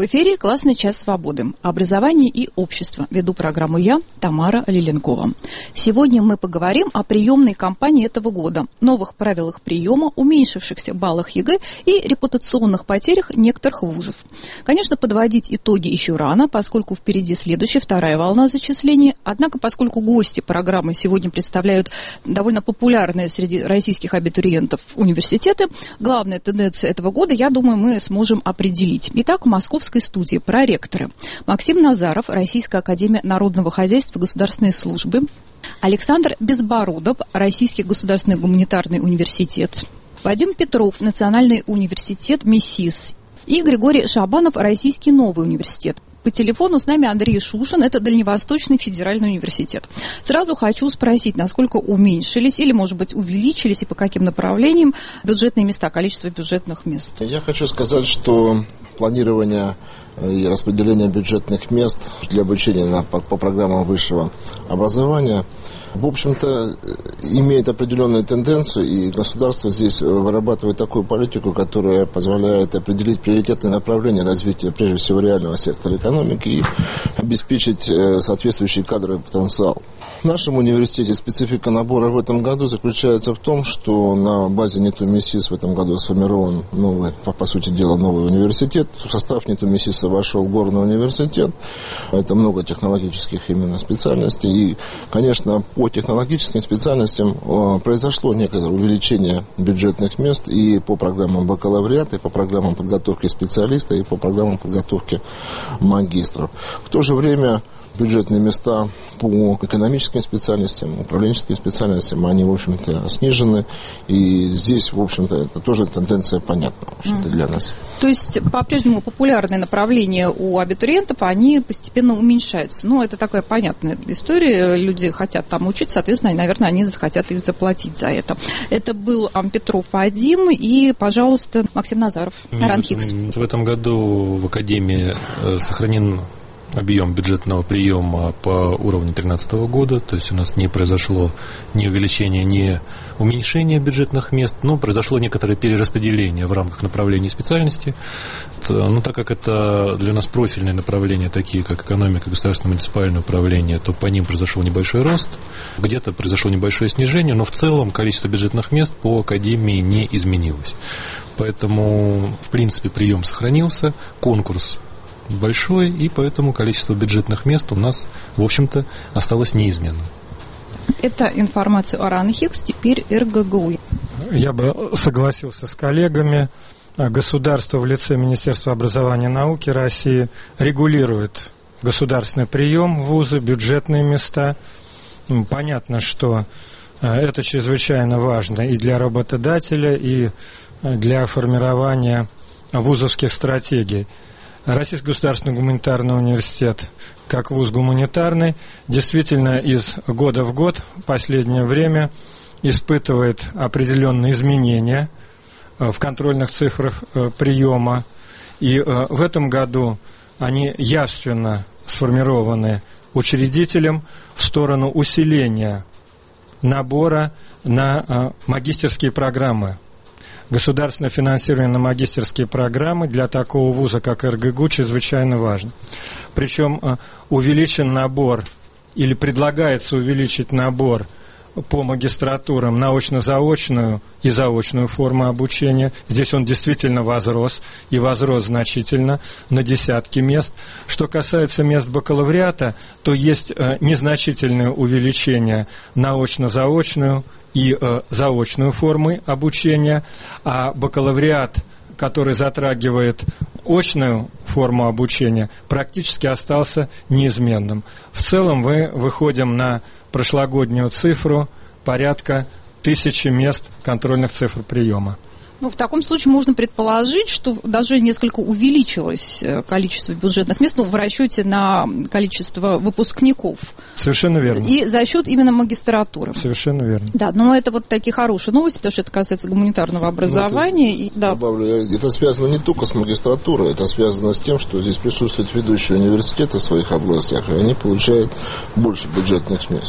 эфире «Классный час свободы». Образование и общество. Веду программу я, Тамара Лиленкова. Сегодня мы поговорим о приемной кампании этого года, новых правилах приема, уменьшившихся баллах ЕГЭ и репутационных потерях некоторых вузов. Конечно, подводить итоги еще рано, поскольку впереди следующая, вторая волна зачислений. Однако, поскольку гости программы сегодня представляют довольно популярные среди российских абитуриентов университеты, главная тенденция этого года, я думаю, мы сможем определить. Итак, в Московской студии проректоры Максим Назаров, Российская академия народного хозяйства и государственной службы, Александр Безбородов, Российский государственный гуманитарный университет, Вадим Петров, Национальный университет МИСИС и Григорий Шабанов, Российский новый университет. По телефону с нами Андрей Шушин, это Дальневосточный федеральный университет. Сразу хочу спросить, насколько уменьшились или, может быть, увеличились и по каким направлениям бюджетные места, количество бюджетных мест? Я хочу сказать, что планирование и распределение бюджетных мест для обучения по программам высшего образования, в общем-то, имеет определенную тенденцию, и государство здесь вырабатывает такую политику, которая позволяет определить приоритетные направления развития, прежде всего, реального сектора экономики и обеспечить соответствующий кадровый потенциал. В нашем университете специфика набора в этом году заключается в том, что на базе НИТУ МИСИС в этом году сформирован новый, по сути дела, новый университет. В состав НИТУ МИСИСа вошел горный университет. Это много технологических именно специальностей. И, конечно, по технологическим специальностям произошло некоторое увеличение бюджетных мест и по программам бакалавриата, и по программам подготовки специалиста, и по программам подготовки магистров. В то же время бюджетные места по экономическим специальностям, управленческим специальностям, они, в общем-то, снижены. И здесь, в общем-то, это тоже тенденция понятна, в общем-то, для нас. То есть, по-прежнему популярные направления у абитуриентов, они постепенно уменьшаются. Ну, это такая понятная история. Люди хотят там учиться, соответственно, наверное, они захотят и заплатить за это. Это был Петров Вадим и, пожалуйста, Максим Назаров, РАНХИКС. В этом году в Академии сохранен объем бюджетного приема по уровню 2013 года, то есть у нас не произошло ни увеличения, ни уменьшения бюджетных мест, но произошло некоторое перераспределение в рамках направлений специальности. Ну, так как это для нас профильные направления, такие как экономика, государственное муниципальное управление, то по ним произошел небольшой рост, где-то произошло небольшое снижение, но в целом количество бюджетных мест по Академии не изменилось. Поэтому, в принципе, прием сохранился, конкурс большой, и поэтому количество бюджетных мест у нас, в общем-то, осталось неизменным. Это информация о РАНХИКС, теперь РГГУ. Я бы согласился с коллегами. Государство в лице Министерства образования и науки России регулирует государственный прием в вузы, бюджетные места. Понятно, что это чрезвычайно важно и для работодателя, и для формирования вузовских стратегий. Российский государственный гуманитарный университет, как вуз гуманитарный, действительно из года в год в последнее время испытывает определенные изменения в контрольных цифрах приема. И в этом году они явственно сформированы учредителем в сторону усиления набора на магистерские программы. Государственное финансирование на магистерские программы для такого вуза, как РГГУ, чрезвычайно важно. Причем увеличен набор, или предлагается увеличить набор по магистратурам на очно-заочную и заочную форму обучения. Здесь он действительно возрос, и возрос значительно, на десятки мест. Что касается мест бакалавриата, то есть незначительное увеличение на очно-заочную и заочную формы обучения, а бакалавриат, который затрагивает очную форму обучения, практически остался неизменным. В целом мы выходим на прошлогоднюю цифру порядка 1000 мест контрольных цифр приема. Ну, в таком случае можно предположить, что даже несколько увеличилось количество бюджетных мест, в расчете на количество выпускников. Совершенно верно. И за счет именно магистратуры. Совершенно верно. Да, но это вот такие хорошие новости, потому что это касается гуманитарного образования. Добавлю, это связано не только с магистратурой, это связано с тем, что здесь присутствуют ведущие университеты в своих областях, и они получают больше бюджетных мест.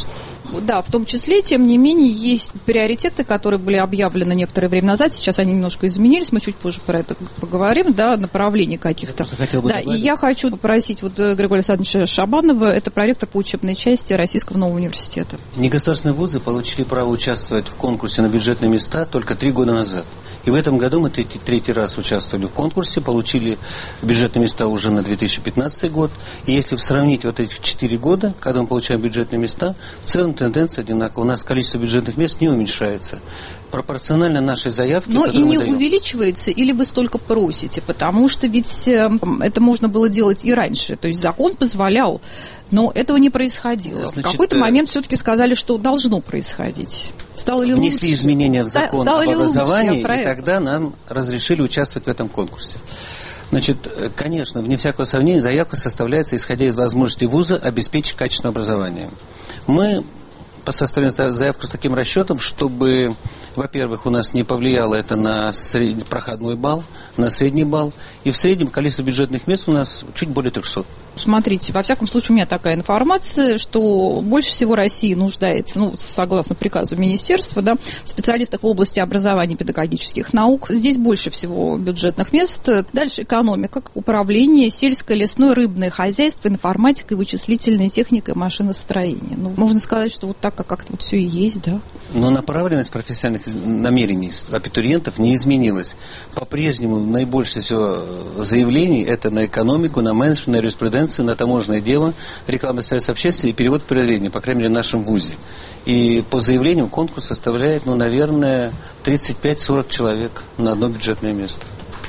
Да, в том числе, тем не менее, есть приоритеты, которые были объявлены некоторое время назад. Сейчас они немножко изменились, мы чуть позже про это поговорим, да, направлений каких-то. Да, и я хочу попросить Григория Александровича Шабанова, это проректор по учебной части Российского нового университета. Негосударственные вузы получили право участвовать в конкурсе на бюджетные места только 3 года назад. И в этом году мы третий раз участвовали в конкурсе, получили бюджетные места уже на 2015 год. И если сравнить вот эти 4 года, когда мы получаем бюджетные места, в целом тенденция одинаковая. У нас количество бюджетных мест не уменьшается. Пропорционально нашей заявке, но и не увеличивается, или вы столько просите? Потому что ведь это можно было делать и раньше. То есть закон позволял, но этого не происходило. Значит, в какой-то момент все-таки сказали, что должно происходить. Стало ли внесли лучше? Изменения в закон об образовании, лучше, и тогда нам разрешили участвовать в этом конкурсе. Значит, конечно, вне всякого сомнения, заявка составляется, исходя из возможностей вуза обеспечить качественное образование. Мы составляем заявку с таким расчетом, чтобы, во-первых, у нас не повлияло это на проходной балл, на средний балл, и в среднем количество бюджетных мест у нас чуть более 300. Смотрите, во всяком случае, у меня такая информация, что больше всего Россия нуждается, согласно приказу министерства, да, в специалистах в области образования и педагогических наук. Здесь больше всего бюджетных мест. Дальше экономика, управление, сельское, лесное, рыбное хозяйство, информатика и вычислительная техника и машиностроение. Можно сказать, что вот так как-то все и есть, да. Но направленность профессиональных намерений абитуриентов не изменилась. По-прежнему наибольше всего заявлений это на экономику, на менеджмент, на юриспруденцию, на таможенное дело, рекламный сервис общественности и перевод произведения, по крайней мере, в нашем вузе. И по заявлениям конкурс составляет, наверное, 35-40 человек на одно бюджетное место.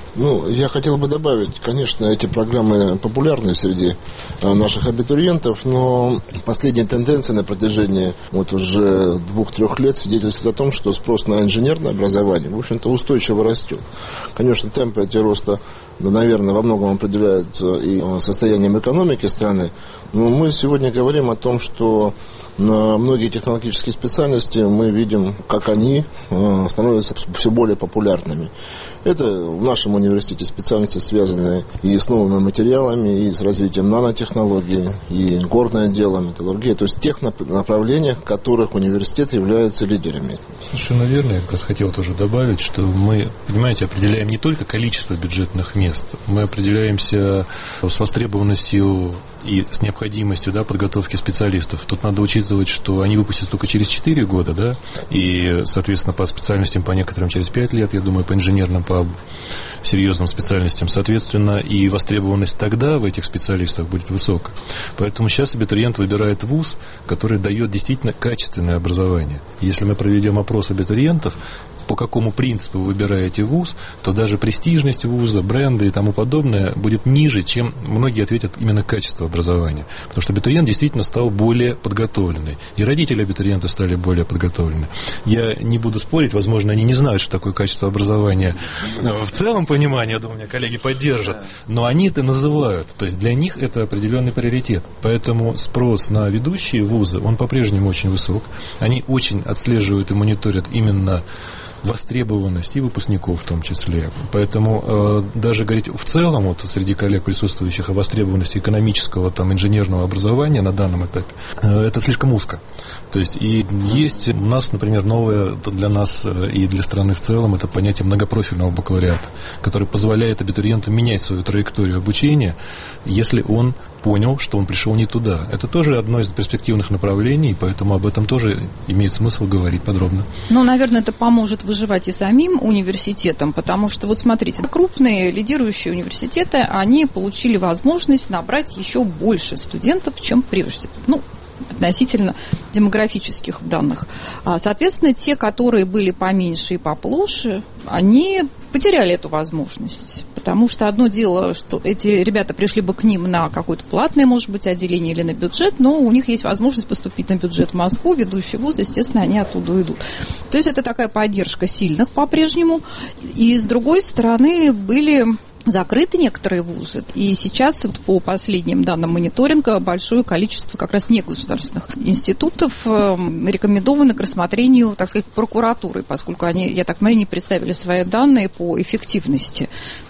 Я хотел бы добавить, конечно, эти программы популярны среди наших абитуриентов, но последние тенденции на протяжении уже 2-3 лет свидетельствуют о том, что спрос на инженерное образование, в общем-то, устойчиво растет. Конечно, темпы эти роста, наверное, во многом определяются и состоянием экономики страны, но мы сегодня говорим о том, что на многие технологические специальности мы видим, как они становятся все более популярными. Это в нашем университете специальности, связанные и с новыми материалами, и с развитием нанотехнологий, и горное дело, металлургия, то есть тех направлениях, в которых университет является лидерами. Совершенно верно. Я как раз хотел тоже добавить, что мы, понимаете, определяем не только количество бюджетных мест, мы определяемся с востребованностью и с необходимостью, да, подготовки специалистов. Тут надо учитывать, что они выпустятся только через 4 года, да, и, соответственно, по специальностям, по некоторым через 5 лет, я думаю, по инженерным, по серьезным специальностям, соответственно, и востребованность тогда в этих специалистах будет высокая. Поэтому сейчас абитуриент выбирает вуз, который дает действительно качественное образование. Если мы проведем опрос абитуриентов, по какому принципу вы выбираете вуз, то даже престижность вуза, бренды и тому подобное будет ниже, чем многие ответят именно качество образования. Потому что абитуриент действительно стал более подготовленный. И родители абитуриента стали более подготовлены. Я не буду спорить, возможно, они не знают, что такое качество образования в целом понимании, я думаю, меня коллеги поддержат, но они это называют. То есть для них это определенный приоритет. Поэтому спрос на ведущие вузы, он по-прежнему очень высок. Они очень отслеживают и мониторят именно востребованность и выпускников в том числе. Поэтому даже говорить в целом среди коллег, присутствующих, о востребованности экономического, инженерного образования на данном этапе, это слишком узко. То есть и есть у нас, например, новое для нас и для страны в целом, это понятие многопрофильного бакалавриата, который позволяет абитуриенту менять свою траекторию обучения, если он понял, что он пришел не туда. Это тоже одно из перспективных направлений, поэтому об этом тоже имеет смысл говорить подробно. Наверное, это поможет выживать и самим университетам, потому что, смотрите, крупные лидирующие университеты, они получили возможность набрать еще больше студентов, чем прежде. Относительно демографических данных. Соответственно, те, которые были поменьше и поплоше, они потеряли эту возможность. Потому что одно дело, что эти ребята пришли бы к ним на какое-то платное, может быть, отделение или на бюджет, но у них есть возможность поступить на бюджет в Москву, ведущий вуз, естественно, они оттуда уйдут. То есть это такая поддержка сильных по-прежнему. И с другой стороны были закрыты некоторые вузы, и сейчас по последним данным мониторинга большое количество как раз негосударственных институтов рекомендованы к рассмотрению, так сказать, прокуратуры, поскольку они, я так понимаю, не представили свои данные по эффективности.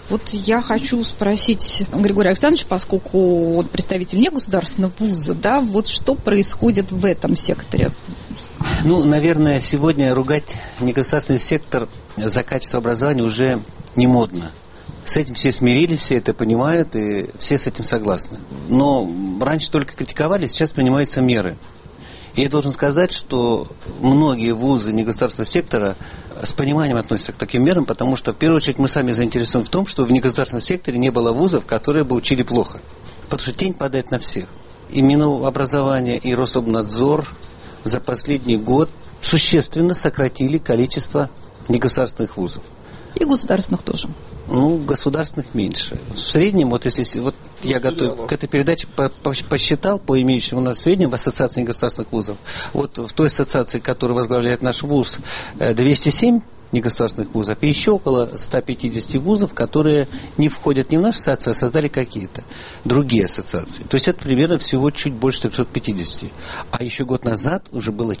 Я хочу спросить Григория Александровича, поскольку он представитель негосударственного вуза, да, что происходит в этом секторе? Наверное, сегодня ругать негосударственный сектор за качество образования уже не модно. С этим все смирились, все это понимают, и все с этим согласны. Но раньше только критиковали, сейчас принимаются меры. И я должен сказать, что многие вузы негосударственного сектора с пониманием относятся к таким мерам, потому что, в первую очередь, мы сами заинтересованы в том, что в негосударственном секторе не было вузов, которые бы учили плохо. Потому что тень падает на всех. И Минобразование, и Рособнадзор за последний год существенно сократили количество негосударственных вузов. И государственных тоже. Государственных меньше. В среднем, я готов к этой передаче посчитал по имеющим у нас сведениям в Ассоциации негосударственных вузов. В той ассоциации, которую возглавляет наш вуз, 207 негосударственных вузов, и еще около 150 вузов, которые не входят ни в нашу ассоциацию, а создали какие-то другие ассоциации. То есть это примерно всего чуть больше 350. А еще год назад уже было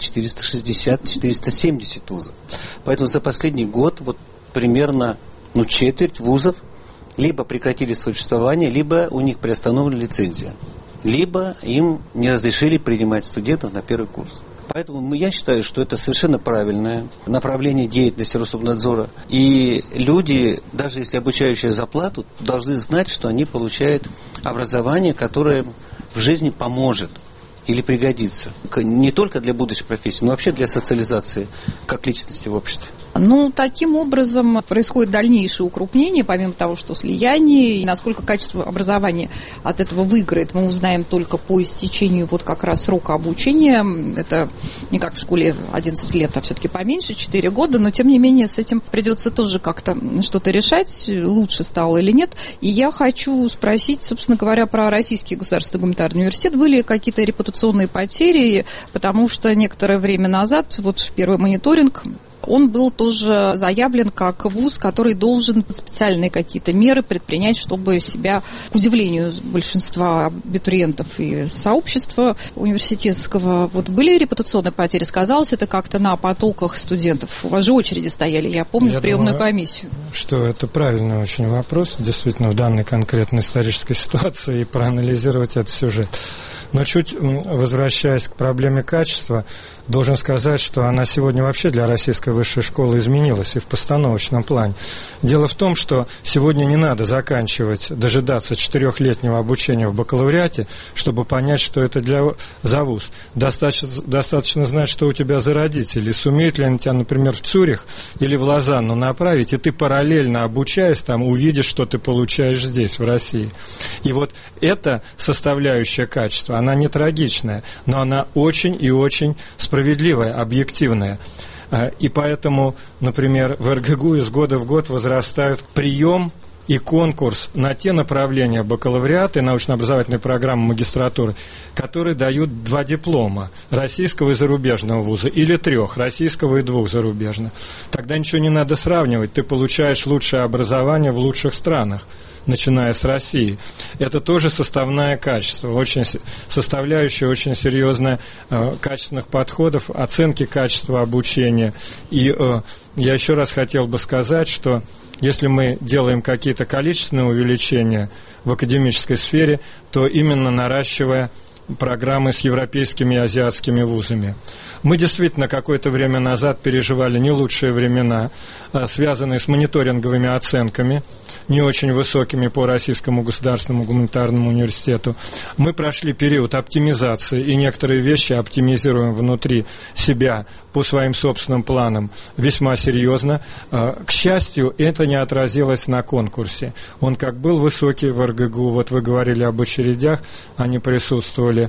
460-470 вузов. Поэтому за последний год примерно четверть вузов либо прекратили существование, либо у них приостановлена лицензия, либо им не разрешили принимать студентов на первый курс. Поэтому я считаю, что это совершенно правильное направление деятельности Рособнадзора. И люди, даже если обучающие за плату, должны знать, что они получают образование, которое в жизни поможет или пригодится. Не только для будущей профессии, но вообще для социализации как личности в обществе. Таким образом происходит дальнейшее укрупнение, помимо того, что слияние, и насколько качество образования от этого выиграет, мы узнаем только по истечению как раз срока обучения. Это не как в школе 11 лет, а все-таки поменьше, 4 года, но тем не менее с этим придется тоже как-то что-то решать, лучше стало или нет. И я хочу спросить, собственно говоря, про Российский государственный гуманитарный университет. Были какие-то репутационные потери, потому что некоторое время назад, первый мониторинг, он был тоже заявлен как вуз, который должен специальные какие-то меры предпринять, чтобы себя, к удивлению большинства абитуриентов и сообщества университетского, были репутационные потери? Сказалось это как-то на потоках студентов? У вас же очереди стояли, я помню, в приемную комиссию. Что это правильный очень вопрос, действительно, в данной конкретной исторической ситуации, и проанализировать этот сюжет. Но чуть возвращаясь к проблеме качества, должен сказать, что она сегодня вообще для российской высшей школы изменилась и в постановочном плане. Дело в том, что сегодня не надо дожидаться 4-летнего обучения в бакалавриате, чтобы понять, что это за вуз. Достаточно знать, что у тебя за родители, сумеют ли они тебя, например, в Цюрих или в Лозанну направить, и ты параллельно обучаясь там увидишь, что ты получаешь здесь, в России. И эта составляющая качества, она не трагичная, но она очень и очень справедливая, объективная. И поэтому, например, в РГГУ из года в год возрастают прием и конкурс на те направления бакалавриата и научно-образовательной программы магистратуры, которые дают 2 диплома российского и зарубежного вуза, или 3, российского и 2 зарубежных. Тогда ничего не надо сравнивать, ты получаешь лучшее образование в лучших странах, начиная с России. Это тоже составное качество, составляющая очень серьезная качественных подходов, оценки качества обучения. И я еще раз хотел бы сказать, что если мы делаем какие-то количественные увеличения в академической сфере, то именно наращивая программы с европейскими и азиатскими вузами. Мы действительно какое-то время назад переживали не лучшие времена, связанные с мониторинговыми оценками, не очень высокими по Российскому государственному гуманитарному университету. Мы прошли период оптимизации, и некоторые вещи оптимизируем внутри себя по своим собственным планам весьма серьезно. К счастью, это не отразилось на конкурсе. Он как был высокий в РГГУ, вы говорили об очередях, они присутствовали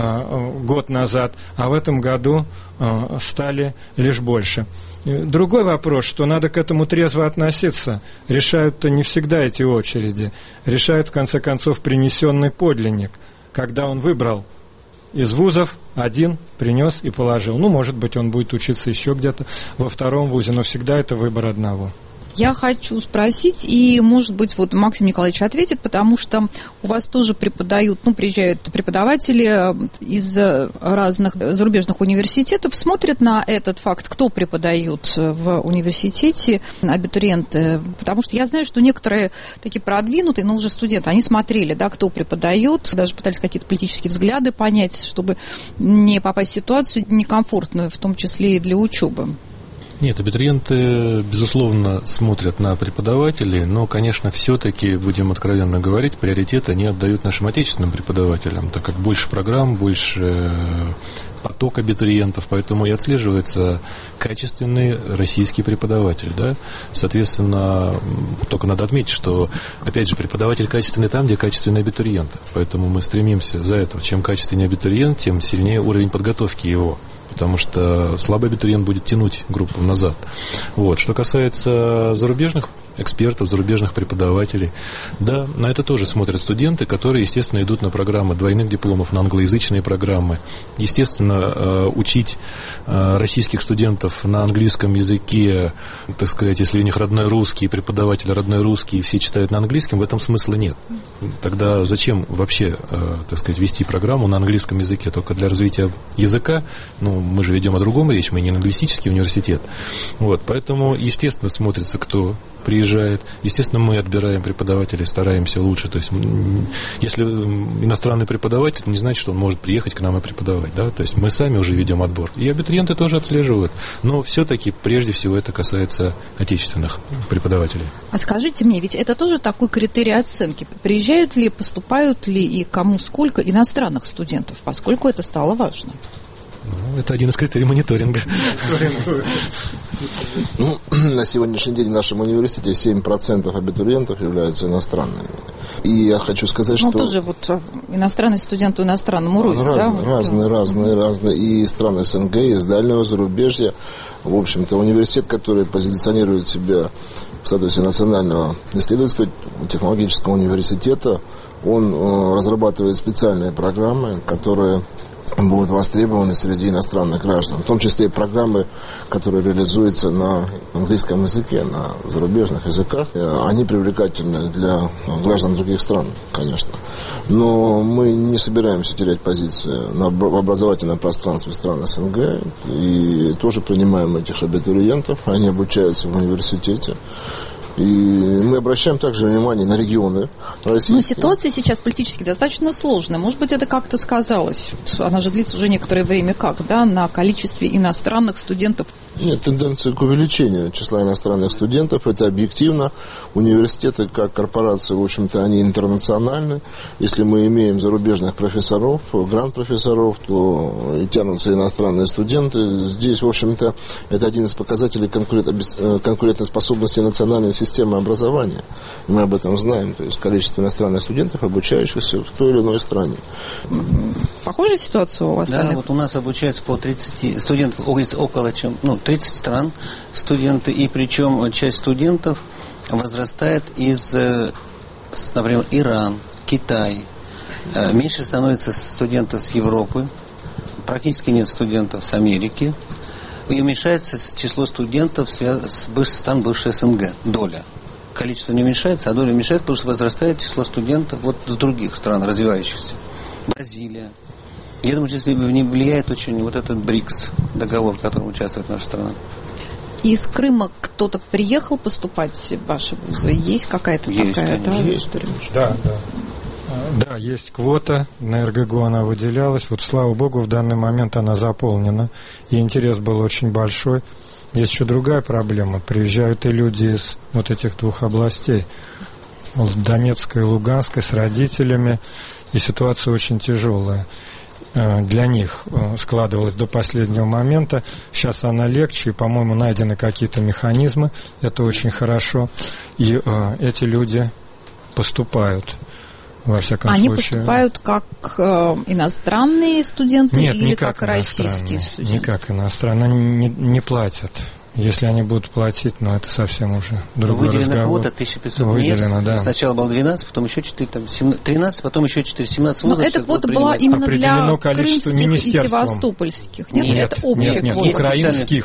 год назад, а в этом году стали лишь больше. Другой вопрос, что надо к этому трезво относиться. Решают-то не всегда эти очереди. Решает, в конце концов, принесенный подлинник, когда он выбрал из вузов один, принес и положил. Может быть, он будет учиться еще где-то во 2 вузе, но всегда это выбор одного. Я хочу спросить, и, может быть, вот Максим Николаевич ответит, потому что у вас тоже преподают, приезжают преподаватели из разных зарубежных университетов, смотрят на этот факт, кто преподает в университете, абитуриенты, потому что я знаю, что некоторые такие продвинутые, но уже студенты, они смотрели, да, кто преподает, даже пытались какие-то политические взгляды понять, чтобы не попасть в ситуацию некомфортную, в том числе и для учебы. Нет, абитуриенты, безусловно, смотрят на преподавателей, но, конечно, все-таки, будем откровенно говорить, приоритет они отдают нашим отечественным преподавателям, так как больше программ, больше поток абитуриентов, поэтому и отслеживается качественный российский преподаватель. Да? Соответственно, только надо отметить, что, опять же, преподаватель качественный там, где качественный абитуриент. Поэтому мы стремимся за это. Чем качественнее абитуриент, тем сильнее уровень подготовки его. Потому что слабый абитуриент будет тянуть группу назад. Вот. Что касается зарубежных экспертов, зарубежных преподавателей, да, на это тоже смотрят студенты, которые, естественно, идут на программы двойных дипломов, на англоязычные программы. Естественно, учить российских студентов на английском языке, так сказать, если у них родной русский, преподаватель родной русский, и все читают на английском, в этом смысла нет. Тогда зачем вообще, так сказать, вести программу на английском языке? Только для развития языка, мы же ведем о другом речь, мы не лингвистический университет. Вот, поэтому, естественно, смотрится, кто приезжает. Естественно, мы отбираем преподавателей, стараемся лучше. То есть, если иностранный преподаватель, это не значит, что он может приехать к нам и преподавать. Да? То есть, мы сами уже ведем отбор. И абитуриенты тоже отслеживают. Но все-таки, прежде всего, это касается отечественных преподавателей. А скажите мне, ведь это тоже такой критерий оценки. Приезжают ли, поступают ли и кому сколько иностранных студентов, поскольку это стало важно? Это один из критерий мониторинга. На сегодняшний день в нашем университете 7% абитуриентов являются иностранными. И я хочу сказать, что... тоже иностранный студент иностранному роде, да? Разные. И страны СНГ, и из дальнего зарубежья. В общем-то, университет, который позиционирует себя в статусе национального исследовательского технологического университета, он разрабатывает специальные программы, которые будут востребованы среди иностранных граждан, в том числе и программы, которые реализуются на английском языке, на зарубежных языках. Они привлекательны для граждан других стран, конечно. Но мы не собираемся терять позиции в образовательном пространстве стран СНГ и тоже принимаем этих абитуриентов, они обучаются в университете. И мы обращаем также внимание на регионы российские. Но ситуация сейчас политически достаточно сложная. Может быть, это как-то сказалось? Она же длится уже некоторое время на количестве иностранных студентов? Нет, тенденция к увеличению числа иностранных студентов, это объективно. Университеты, как корпорации, в общем-то, они интернациональны. Если мы имеем зарубежных профессоров, гранд-профессоров, то и тянутся иностранные студенты. Здесь, в общем-то, это один из показателей конкурентоспособности национальной системы образования. Мы об этом знаем. То есть количество иностранных студентов, обучающихся в той или иной стране. Похожая ситуация у вас? Да, вот у нас обучается по 30 студентов, около 30 стран студенты, и причем часть студентов возрастает из, например, Иран, Китай. Меньше становится студентов с Европы, практически нет студентов с Америки. И уменьшается число студентов с стран бывшей СНГ, доля. Количество не уменьшается, а доля уменьшается, потому что возрастает число студентов с других стран, развивающихся. Бразилия. Я думаю, что не влияет очень этот БРИКС, договор, в котором участвует наша страна. Из Крыма кто-то приехал поступать в ваши вузы? Есть какая-то такая история? Да, есть квота, на РГГУ она выделялась. Слава богу, в данный момент она заполнена. И интерес был очень большой. Есть еще другая проблема. Приезжают и люди из этих двух областей. Донецкой и Луганской с родителями. И ситуация очень тяжелая. Для них складывалась до последнего момента. Сейчас она легче, и, по-моему, найдены какие-то механизмы. Это очень хорошо. И эти люди поступают. Во всяком случае. Они поступают как иностранные студенты? Нет, или как российские студенты? Не как иностранные. Они не платят. Если они будут платить, это совсем уже другой разговор. Выделена квота 1500 мест. Да. Сначала было 12, потом еще 4, 13, потом еще 4, 17 вузов. Но эта квота была именно для крымских и севастопольских. Нет, это общая квота. Украинских.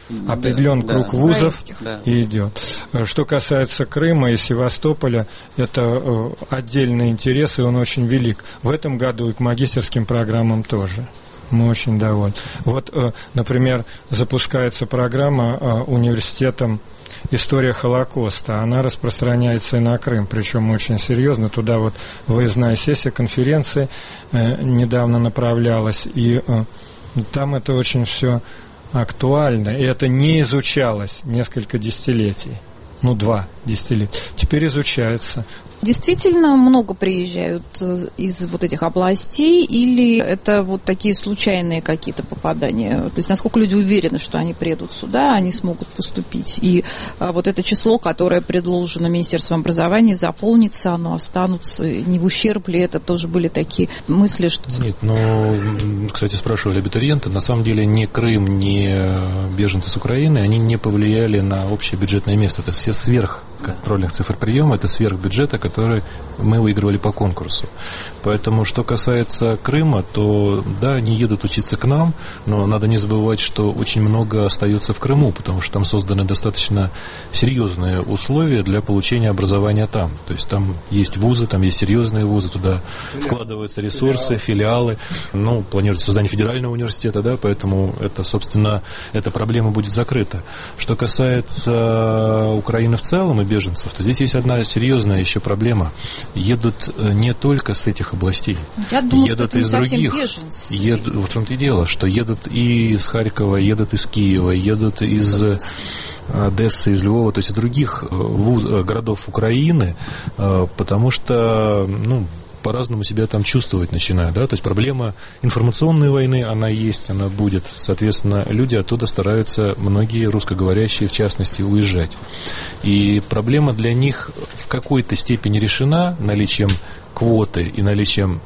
определен круг вузов и идет. Что касается Крыма и Севастополя, это отдельный интерес, и он очень велик. В этом году и к магистерским программам тоже. Мы очень довольны. Вот, например, запускается программа университетом «История Холокоста». Она распространяется и на Крым, причем очень серьезно. Туда вот выездная сессия конференции недавно направлялась, и там это очень все актуально. И это не изучалось несколько десятилетий. 2 десятилетия. Теперь изучается. Действительно много приезжают из вот этих областей, или это вот такие случайные какие-то попадания? То есть насколько люди уверены, что они приедут сюда, они смогут поступить? И вот это число, которое предложено Министерством образования, заполнится, оно останутся, не в ущерб ли это? Тоже были такие мысли, что... Нет, кстати, спрашивали абитуриенты, на самом деле ни Крым, ни беженцы с Украины, они не повлияли на общее бюджетное место. Это все сверхконтрольных цифр приема, это сверхбюджета, который мы выигрывали по конкурсу. Поэтому, что касается Крыма, то да, они едут учиться к нам, но надо не забывать, что очень много остается в Крыму, потому что там созданы достаточно серьезные условия для получения образования там. То есть там есть вузы, там есть серьезные вузы, туда вкладываются ресурсы, филиалы. Планируется создание федерального университета, да, поэтому это, собственно, эта проблема будет закрыта. Что касается Украины в целом и беженцев, то здесь есть одна серьезная еще проблема. Едут не только с этих областей. Я думаю, едут что это из других. В том-то и дело, что едут и из Харькова, едут из Киева, едут из Одессы, из Львова, то есть из других городов Украины, потому что, по-разному себя там чувствовать начинают, да, то есть проблема информационной войны, она есть, она будет, соответственно, люди оттуда стараются, многие русскоговорящие, в частности, уезжать. И проблема для них в какой-то степени решена наличием квоты и наличием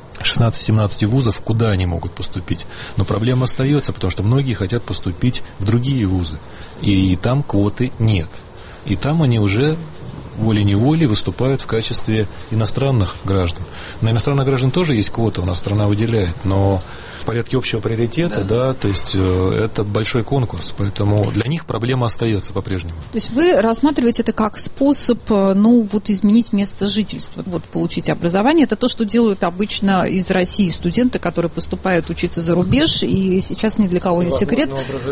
16-17 вузов, куда они могут поступить. Но проблема остается, потому что многие хотят поступить в другие вузы, и там квоты нет. И там они уже волей-неволей выступают в качестве иностранных граждан. На иностранных граждан тоже есть квота, у нас страна выделяет, но в порядке общего приоритета, да, то есть это большой конкурс, поэтому для них проблема остается по-прежнему. То есть вы рассматриваете это как способ, изменить место жительства, получить образование. Это то, что делают обычно из России студенты, которые поступают учиться за рубеж, и сейчас ни для кого не секрет.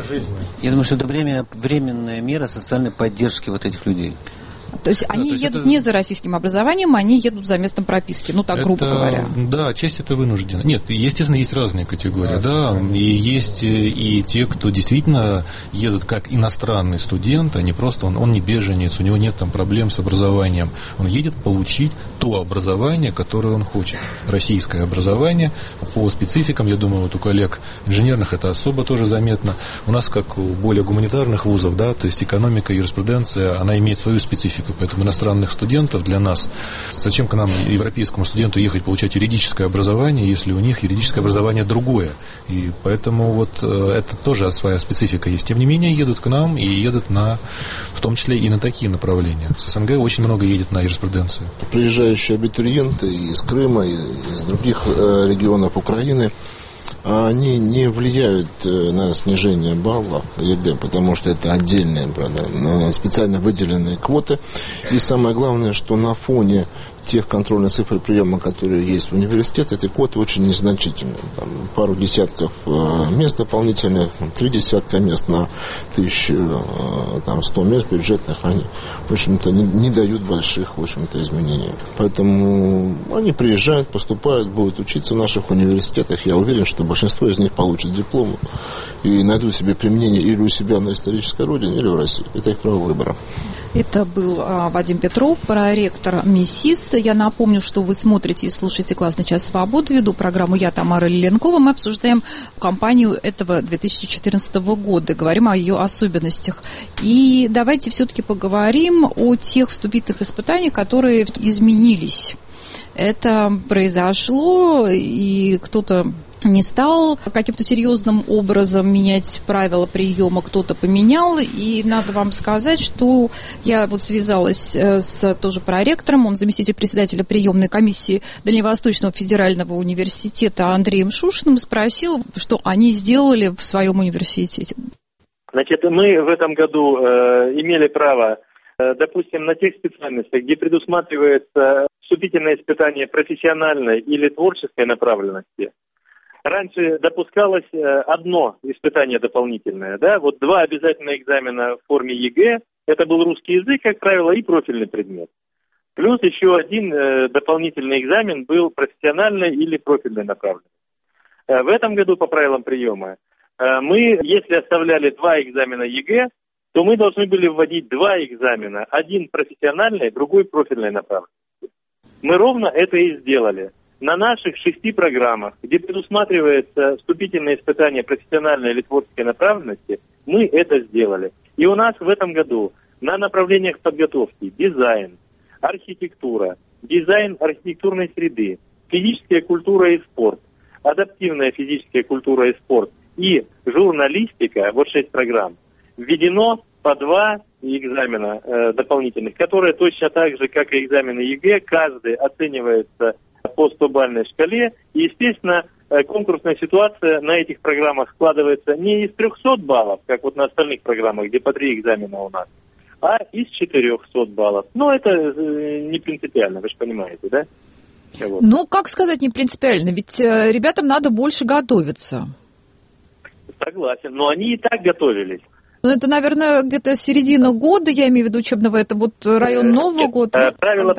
Я думаю, что это временная мера социальной поддержки вот этих людей. То есть они едут не за российским образованием, они едут за местом прописки, грубо говоря. Да, часть это вынуждена. Нет, естественно, есть разные категории, да, и есть и те, кто действительно едут как иностранный студент, а не просто, он не беженец, у него нет там проблем с образованием. Он едет получить то образование, которое он хочет. Российское образование по спецификам, я думаю, у коллег инженерных это особо тоже заметно. У нас, как у более гуманитарных вузов, да, то есть экономика, юриспруденция, она имеет свою специфику. Поэтому иностранных студентов для нас, зачем к нам, европейскому студенту, ехать получать юридическое образование, если у них юридическое образование другое. И поэтому это тоже своя специфика есть. Тем не менее, едут к нам и едут в том числе и на такие направления. С СНГ очень много едет на юриспруденцию. Приезжающие абитуриенты из Крыма, и из других регионов Украины, они не влияют на снижение балла ЕГЭ, потому что это отдельные, специально выделенные квоты. И самое главное, что на фоне тех контрольных цифр приема, которые есть в университете, эти квоты очень незначительные. Пару десятков мест дополнительных, 3 десятка мест на 1100 мест бюджетных, они, в общем-то, не дают больших, в общем-то, изменений. Поэтому они приезжают, поступают, будут учиться в наших университетах. Я уверен, что большинство из них получат диплом и найдут себе применение или у себя на исторической родине, или в России. Это их право выбора. Это был Вадим Петров, проректор МИСИС. Я напомню, что вы смотрите и слушаете «Классный час свободы». Веду программу я, Тамара Лиленкова. Мы обсуждаем кампанию этого 2014 года, говорим о ее особенностях. И давайте все-таки поговорим о тех вступительных испытаниях, которые изменились. Это произошло, и кто-то не стал каким-то серьезным образом менять правила приема, кто-то поменял. И надо вам сказать, что я связалась с тоже проректором, он заместитель председателя приемной комиссии Дальневосточного федерального университета Андреем Шушиным, спросил, что они сделали в своем университете. Значит, мы в этом году имели право, допустим, на тех специальностях, где предусматривается вступительное испытание профессиональной или творческой направленности. Раньше допускалось одно испытание дополнительное, да, вот 2 обязательных экзамена в форме ЕГЭ, это был русский язык, как правило, и профильный предмет. Плюс еще один дополнительный экзамен был профессиональной или профильной направленности. В этом году по правилам приема мы, если оставляли 2 экзамена ЕГЭ, то мы должны были вводить 2 экзамена, один профессиональный, другой профильной направленности. Мы ровно это и сделали. На наших 6 программах, где предусматривается вступительное испытание профессиональной или творческой направленности, мы это сделали. И у нас в этом году на направлениях подготовки дизайн, архитектура, дизайн архитектурной среды, физическая культура и спорт, адаптивная физическая культура и спорт и журналистика, вот 6 программ, введено по 2 экзамена дополнительных, которые точно так же, как и экзамены ЕГЭ, каждый оценивается по 100-бальной шкале. И, естественно, конкурсная ситуация на этих программах складывается не из 300 баллов, как вот на остальных программах, где по 3 экзамена у нас, а из 400 баллов. Но это не принципиально, вы же понимаете, да? Вот. Ну, как сказать не принципиально? Ведь ребятам надо больше готовиться. Согласен, но они и так готовились. Ну, это, наверное, где-то середина года, я имею в виду учебного, это вот район Нового года. Правила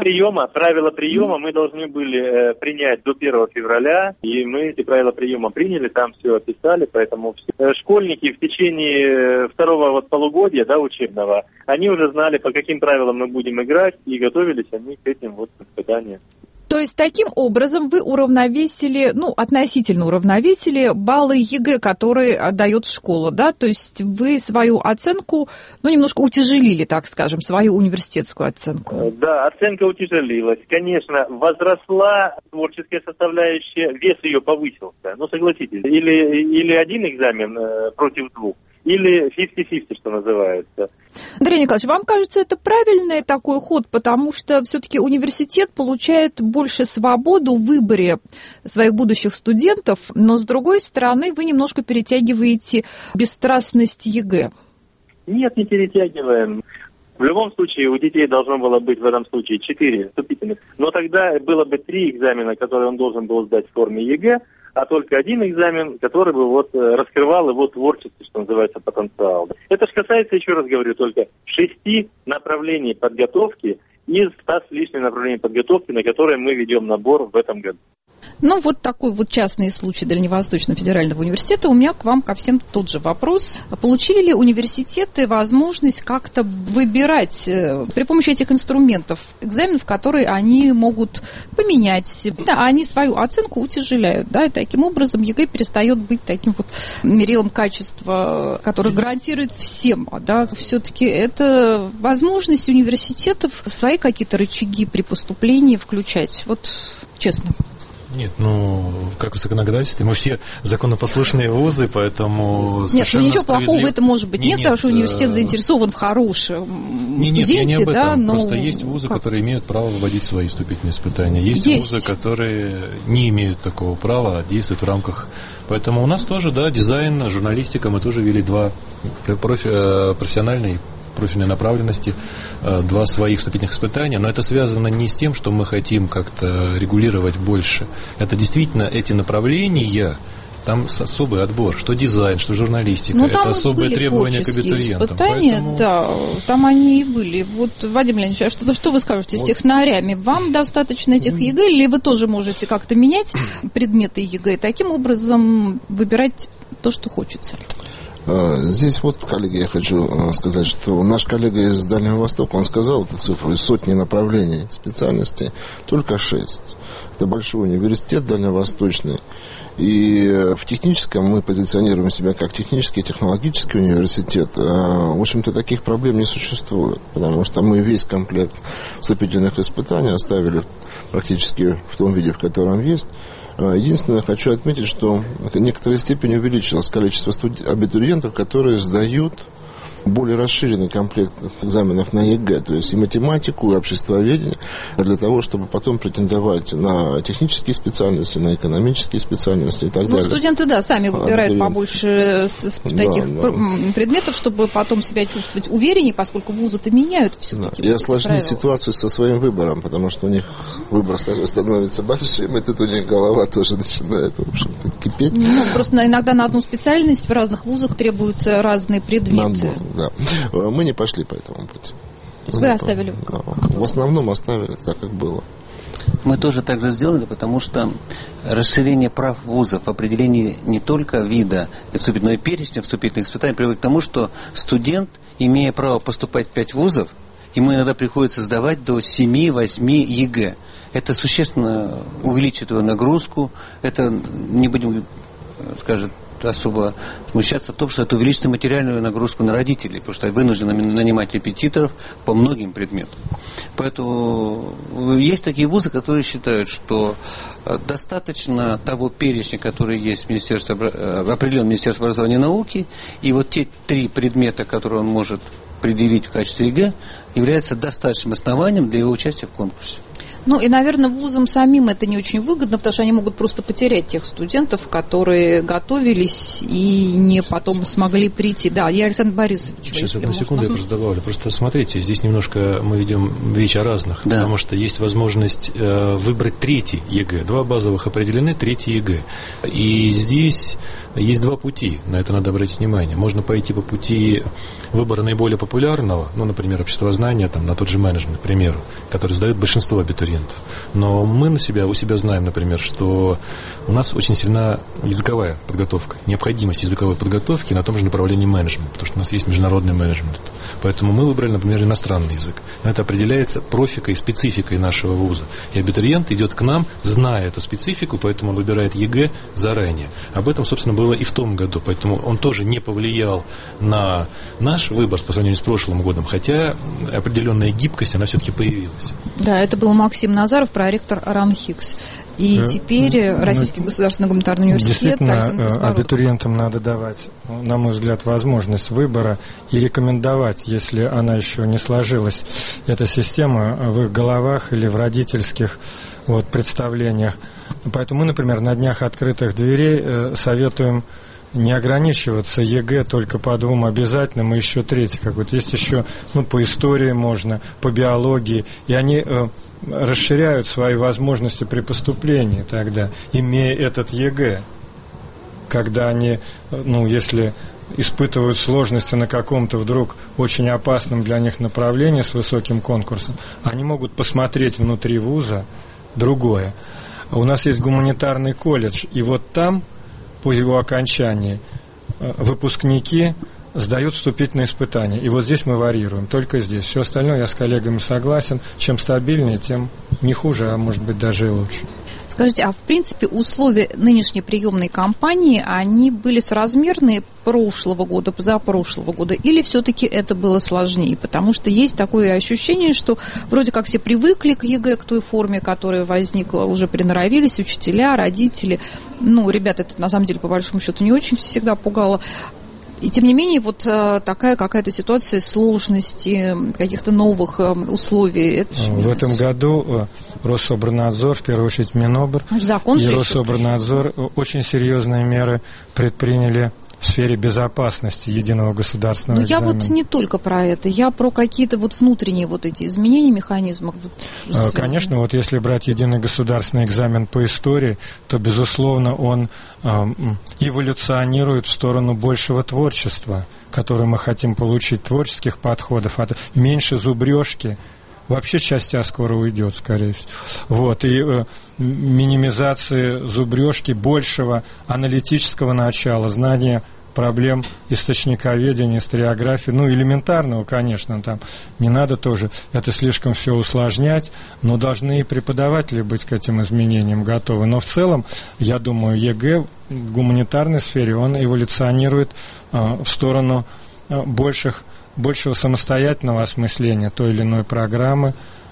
приема мы должны были принять до 1 февраля, и мы эти правила приема приняли, там все описали, поэтому школьники в течение 2-го полугодия, да, учебного, они уже знали, по каким правилам мы будем играть, и готовились они к этим вот испытаниям. То есть таким образом вы уравновесили, относительно уравновесили баллы ЕГЭ, которые дает школа, да? То есть вы свою оценку, немножко утяжелили, так скажем, свою университетскую оценку. Да, оценка утяжелилась. Конечно, возросла творческая составляющая, вес ее повысился. Согласитесь, или один экзамен против 2. Или 50-50, что называется. Андрей Николаевич, вам кажется, это правильный такой ход, потому что все-таки университет получает больше свободы в выборе своих будущих студентов, но, с другой стороны, вы немножко перетягиваете бесстрастность ЕГЭ. Нет, не перетягиваем. В любом случае, у детей должно было быть в этом случае 4 вступительных, но тогда было бы 3 экзамена, которые он должен был сдать в форме ЕГЭ, а только один экзамен, который бы раскрывал его творчество, что называется, потенциал. Это же касается, еще раз говорю, только 6 направлений подготовки из 100 с лишним направлений подготовки, на которые мы ведем набор в этом году. Вот такой вот частный случай Дальневосточного федерального университета. У меня к вам ко всем тот же вопрос. Получили ли университеты возможность как-то выбирать при помощи этих инструментов экзаменов, которые они могут поменять? Да, они свою оценку утяжеляют, да, и таким образом ЕГЭ перестает быть таким вот мерилом качества, который гарантирует всем, да. Все-таки это возможность университетов свои какие-то рычаги при поступлении включать. Вот честно. Нет, как в законодательстве, мы все законопослушные вузы, поэтому совершенно ничего плохого в этом может быть. Нет, потому что университет заинтересован в хорошем студенте, нет, я не об этом. Да, просто есть вузы, которые имеют право вводить свои вступительные испытания. Есть вузы, которые не имеют такого права, а действуют в рамках. Поэтому у нас тоже, да, дизайн, журналистика, мы тоже ввели 2 профессиональные профильной направленности, 2 своих вступительных испытания, но это связано не с тем, что мы хотим как-то регулировать больше. Это действительно эти направления, там особый отбор, что дизайн, что журналистика, это особые требования к абитуриентам. Поэтому... Да, там они и были. Вот, Вадим Леонидович, а что вы скажете с технарями? Вам достаточно этих ЕГЭ, или вы тоже можете как-то менять предметы ЕГЭ, таким образом выбирать то, что хочется? Здесь коллеги, я хочу сказать, что наш коллега из Дальнего Востока, он сказал эту цифру, из сотни направлений специальностей только 6. Это большой университет дальневосточный. И в техническом мы позиционируем себя как технический и технологический университет. В общем-то, таких проблем не существует, потому что мы весь комплект вступительных испытаний оставили практически в том виде, в котором есть. Единственное, хочу отметить, что в некоторой степени увеличилось количество абитуриентов, которые сдают более расширенный комплект экзаменов на ЕГЭ, то есть и математику, и обществоведение, для того, чтобы потом претендовать на технические специальности, на экономические специальности и так далее. Студенты, сами выбирают побольше таких предметов, чтобы потом себя чувствовать увереннее, поскольку вузы-то меняют все-таки. И осложнить ситуацию со своим выбором, потому что у них выбор становится большим, и тут у них голова тоже начинает, в общем-то, кипеть. Просто иногда на одну специальность в разных вузах требуются разные предметы. Да. Мы не пошли по этому пути. То есть вы оставили? Да. В основном оставили так, как было. Мы тоже так же сделали, потому что расширение прав вузов в определении не только вида вступительного, но и перечня вступительных испытаний приводит к тому, что студент, имея право поступать в 5 вузов, ему иногда приходится сдавать до 7-8 ЕГЭ. Это существенно увеличит его нагрузку, это, не будем, скажем, особо смущаться в том, что это увеличит материальную нагрузку на родителей, потому что вынуждены нанимать репетиторов по многим предметам. Поэтому есть такие вузы, которые считают, что достаточно того перечня, который есть в Министерстве, определен Министерство образования и науки, и вот те 3 предмета, которые он может предъявить в качестве ЕГЭ, являются достаточным основанием для его участия в конкурсе. И, наверное, вузам самим это не очень выгодно, потому что они могут просто потерять тех студентов, которые готовились и не потом смогли прийти. Да, я Александр Борисович. Сейчас одну секунду я просто добавлю. Просто смотрите, здесь немножко мы ведем речь о разных, да. Потому что есть возможность выбрать 3-й ЕГЭ. 2 базовых определены, 3-й ЕГЭ. И здесь есть 2 пути, на это надо обратить внимание. Можно пойти по пути выбора наиболее популярного, например, обществознание, на тот же менеджмент, к примеру, который сдает большинство абитуриентов. Но мы у себя знаем, например, что у нас очень сильна языковая подготовка, необходимость языковой подготовки на том же направлении менеджмента, потому что у нас есть международный менеджмент. Поэтому мы выбрали, например, иностранный язык. Но это определяется профикой, спецификой нашего вуза. И абитуриент идет к нам, зная эту специфику, поэтому он выбирает ЕГЭ заранее. Об этом, собственно, было и в том году, поэтому он тоже не повлиял на наш выбор по сравнению с прошлым годом, хотя определенная гибкость, она все-таки появилась. Да, это был Максим Назаров, проректор РАНХИКС. И теперь Российский государственный гуманитарный университет. Действительно, абитуриентам надо давать, на мой взгляд, возможность выбора и рекомендовать, если она еще не сложилась, эта система в их головах или в родительских представлениях. Поэтому мы, например, на днях открытых дверей советуем не ограничиваться ЕГЭ только по 2 обязательным и еще 3 какой-то. Есть еще, по истории можно, по биологии. И они расширяют свои возможности при поступлении тогда, имея этот ЕГЭ. Когда они, если испытывают сложности на каком-то вдруг очень опасном для них направлении с высоким конкурсом, они могут посмотреть внутри вуза другое. У нас есть гуманитарный колледж, и там по его окончании выпускники сдают вступительные испытания. И здесь мы варьируем, только здесь. Все остальное я с коллегами согласен. Чем стабильнее, тем не хуже, а может быть даже и лучше. Скажите, а в принципе условия нынешней приемной кампании, они были соразмерные прошлого года, позапрошлого года, или все-таки это было сложнее? Потому что есть такое ощущение, что вроде как все привыкли к ЕГЭ, к той форме, которая возникла, уже приноровились, учителя, родители. Ребята, это на самом деле по большому счету не очень всегда пугало. И тем не менее, такая какая-то ситуация сложности, каких-то новых условий. В этом году Рособорнадзор, в первую очередь Минобр и Рособорнадзор очень серьезные меры предприняли в сфере безопасности единого государственного экзамена. Я не только про это, я про какие-то внутренние эти изменения механизмов. Конечно, если брать единый государственный экзамен по истории, то, безусловно, он эволюционирует в сторону большего творчества, которое мы хотим получить, творческих подходов, меньше зубрежки. Вообще часть скоро уйдет, скорее всего. И минимизации зубрежки, большего аналитического начала, знания проблем источниковедения, историографии, элементарного, конечно, там не надо тоже это слишком все усложнять, но должны и преподаватели быть к этим изменениям готовы. Но в целом, я думаю, ЕГЭ в гуманитарной сфере, он эволюционирует в сторону большего самостоятельного осмысления той или иной программы,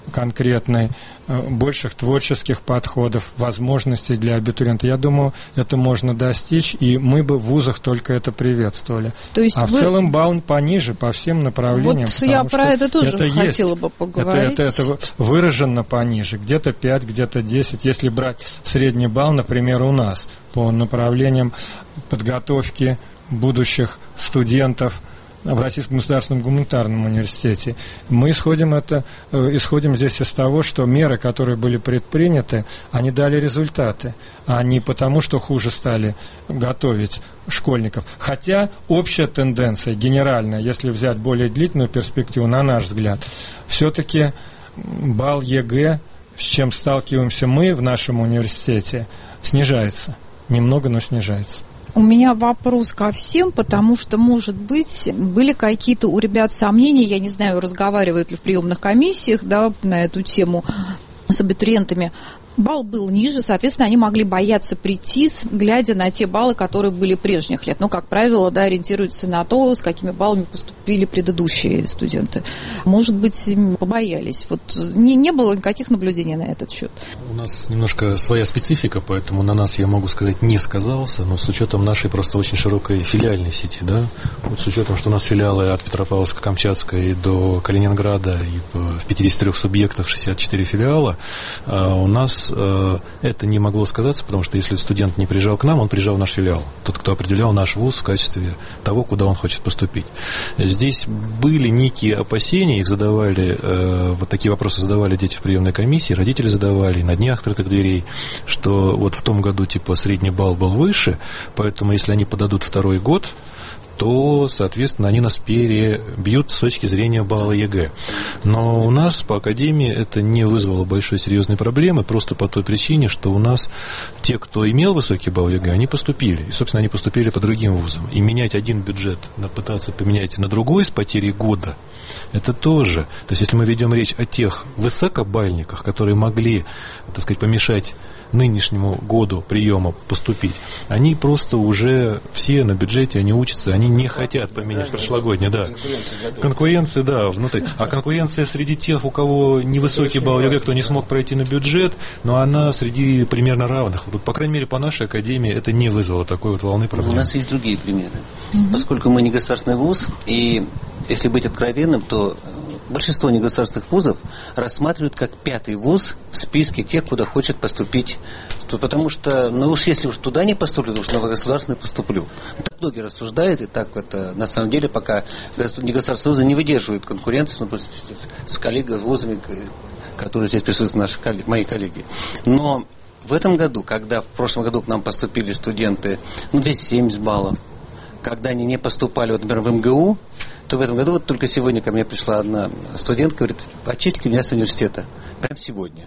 конкретной, больших творческих подходов, возможностей для абитуриента. Я думаю, это можно достичь, и мы бы в вузах только это приветствовали. То есть в целом балл пониже по всем направлениям. Вот я про это тоже хотела бы поговорить. Это выраженно пониже. Где-то 5, где-то 10. Если брать средний балл, например, у нас по направлениям подготовки будущих студентов в Российском государственном гуманитарном университете. Мы исходим здесь из того, что меры, которые были предприняты, они дали результаты, а не потому, что хуже стали готовить школьников. Хотя общая тенденция, генеральная, если взять более длительную перспективу, на наш взгляд, все-таки балл ЕГЭ, с чем сталкиваемся мы в нашем университете, снижается. Немного, но снижается. У меня вопрос ко всем, потому что, может быть, были какие-то у ребят сомнения, я не знаю, разговаривают ли в приемных комиссиях, да, на эту тему с абитуриентами. Балл был ниже, соответственно, они могли бояться прийти, глядя на те баллы, которые были прежних лет. Ну, как правило, да, ориентируются на то, с какими баллами поступили предыдущие студенты. Может быть, побоялись. Вот не было никаких наблюдений на этот счет. У нас немножко своя специфика, поэтому на нас, я могу сказать, не сказался, но с учетом нашей просто очень широкой филиальной сети, да, вот с учетом, что у нас филиалы от Петропавловска-Камчатской до Калининграда и в 53 субъектов 64 филиала, у нас это не могло сказаться, потому что если студент не приезжал к нам, он приезжал в наш филиал. Тот, кто определял наш вуз в качестве того, куда он хочет поступить. Здесь были некие опасения, их задавали, вот такие вопросы задавали дети в приемной комиссии, родители задавали на дне открытых дверей, что вот в том году типа средний балл был выше, поэтому если они подадут второй год, то, соответственно, они нас перебьют с точки зрения балла ЕГЭ. Но у нас по академии это не вызвало большой серьезной проблемы, просто по той причине, что у нас те, кто имел высокий балл ЕГЭ, они поступили. И, собственно, они поступили по другим вузам. И менять один бюджет, пытаться поменять на другой с потерей года, это тоже. То есть, если мы ведем речь о тех высокобальниках, которые могли, так сказать, помешать нынешнему году приема поступить, они просто уже все на бюджете, они учатся, они не хотят поменять прошлогоднее, да. Конкуренция, да, внутри. А конкуренция среди тех, у кого невысокий балл ЕГЭ, кто не смог пройти на бюджет, но она среди примерно равных. Вот, по крайней мере, по нашей академии это не вызвало такой вот волны проблем. У нас есть другие примеры. Поскольку мы не государственный вуз, и если быть откровенным, то большинство негосударственных вузов рассматривают как 5-й вуз в списке тех, куда хочет поступить. Потому что, если уж туда не поступлю, то уж на государственный поступлю. Так многие рассуждают, и так это на самом деле пока негосударственные вузы не выдерживают конкуренцию с коллегами, с вузами, которые здесь присутствуют, мои коллеги. Но в этом году, когда в прошлом году к нам поступили студенты, 270 баллов, когда они не поступали, вот, например, в МГУ, то в этом году, вот только сегодня ко мне пришла одна студентка, говорит, отчислите меня с университета. Прямо сегодня.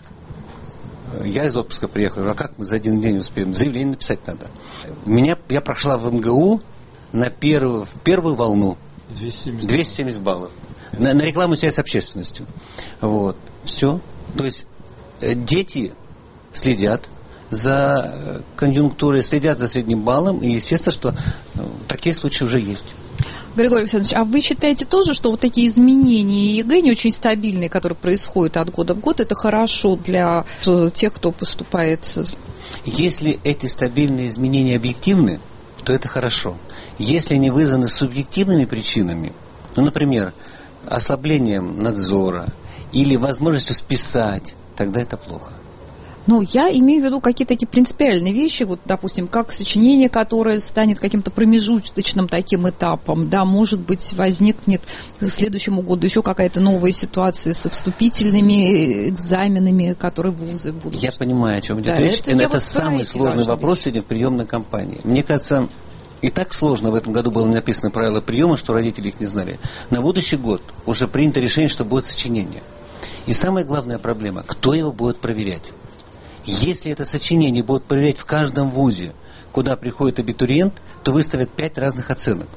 Я из отпуска приехал. Говорю, а как мы за один день успеем? Заявление написать надо. Я прошла в МГУ в первую волну. 270 баллов. На рекламу связь с общественностью. Вот. Все. То есть дети следят за конъюнктурой, следят за средним баллом, и естественно, что такие случаи уже есть. Григорий Александрович, а вы считаете тоже, что вот такие изменения ЕГЭ не очень стабильные, которые происходят от года в год, это хорошо для тех, кто поступает? Если эти стабильные изменения объективны, то это хорошо. Если они вызваны субъективными причинами, например, ослаблением надзора или возможностью списать, тогда это плохо. Я имею в виду какие-то такие принципиальные вещи, вот, допустим, как сочинение, которое станет каким-то промежуточным таким этапом, да, может быть, возникнет к следующему году еще какая-то новая ситуация со вступительными экзаменами, которые вузы будут. Я понимаю, о чем идет речь. Это самый сложный вопрос сегодня в приемной кампании. Мне кажется, и так сложно в этом году было написано правила приема, что родители их не знали. На будущий год уже принято решение, что будет сочинение. И самая главная проблема, кто его будет проверять? Если это сочинение будут проверять в каждом вузе, куда приходит абитуриент, то выставят 5 разных оценок.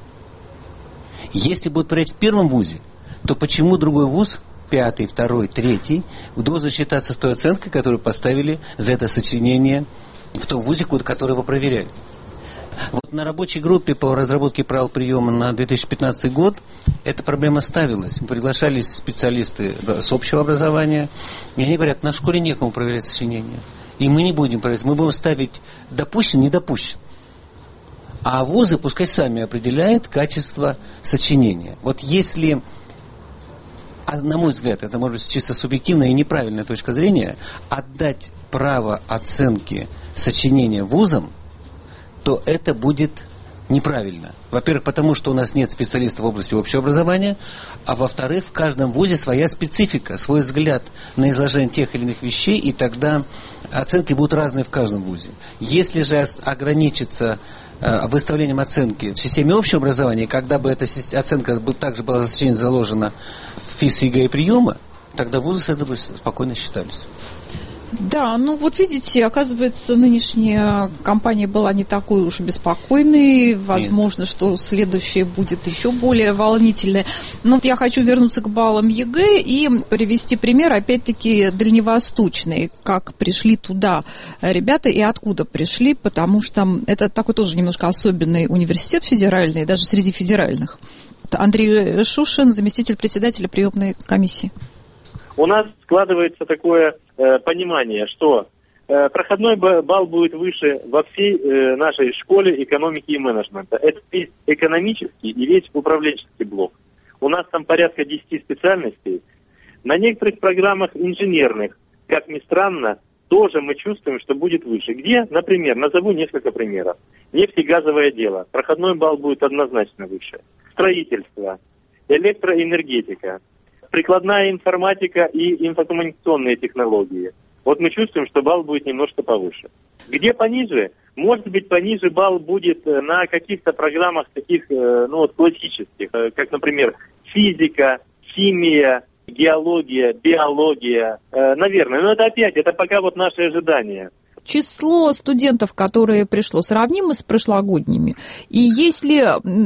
Если будут проверять в первом вузе, то почему другой вуз, 5-й, 2-й, 3-й, должен считаться с той оценкой, которую поставили за это сочинение в том вузе, который его проверяли? Вот на рабочей группе по разработке правил приема на 2015 год эта проблема ставилась. Приглашались специалисты с общего образования, и они говорят, на школе некому проверять сочинения. И мы не будем проверять, мы будем ставить допущен, не допущен. А вузы пускай сами определяют качество сочинения. Вот если, на мой взгляд, это может быть чисто субъективная и неправильная точка зрения, отдать право оценки сочинения вузам, то это будет неправильно. Во-первых, потому что у нас нет специалистов в области общего образования, а во-вторых, в каждом вузе своя специфика, свой взгляд на изложение тех или иных вещей, и тогда оценки будут разные в каждом вузе. Если же ограничиться выставлением оценки в системе общего образования, когда бы эта оценка также была заложена в ФИС, ЕГЭ и приема, тогда вузы с этим спокойно считались. Да, ну вот видите, оказывается, нынешняя кампания была не такой уж беспокойной. Возможно, что следующая будет еще более волнительная. Но вот я хочу вернуться к баллам ЕГЭ и привести пример, опять-таки, дальневосточный. Как пришли туда ребята и откуда пришли, потому что это такой тоже немножко особенный университет федеральный, даже среди федеральных. Андрей Шушин, заместитель председателя приемной комиссии. У нас складывается такое понимание, что проходной балл будет выше во всей нашей школе экономики и менеджмента. Это весь экономический и весь управленческий блок. У нас там порядка 10 специальностей. На некоторых программах инженерных, как ни странно, тоже мы чувствуем, что будет выше. Где, например, назову несколько примеров. Нефтегазовое дело. Проходной балл будет однозначно выше. Строительство, электроэнергетика, прикладная информатика и инфокоммуникационные технологии. Вот мы чувствуем, что балл будет немножко повыше. Где пониже? Может быть, пониже балл будет на каких-то программах таких, классических, как, например, физика, химия, геология, биология. Наверное, но это пока вот наши ожидания. Число студентов, которые пришло, сравнимо с прошлогодними? И если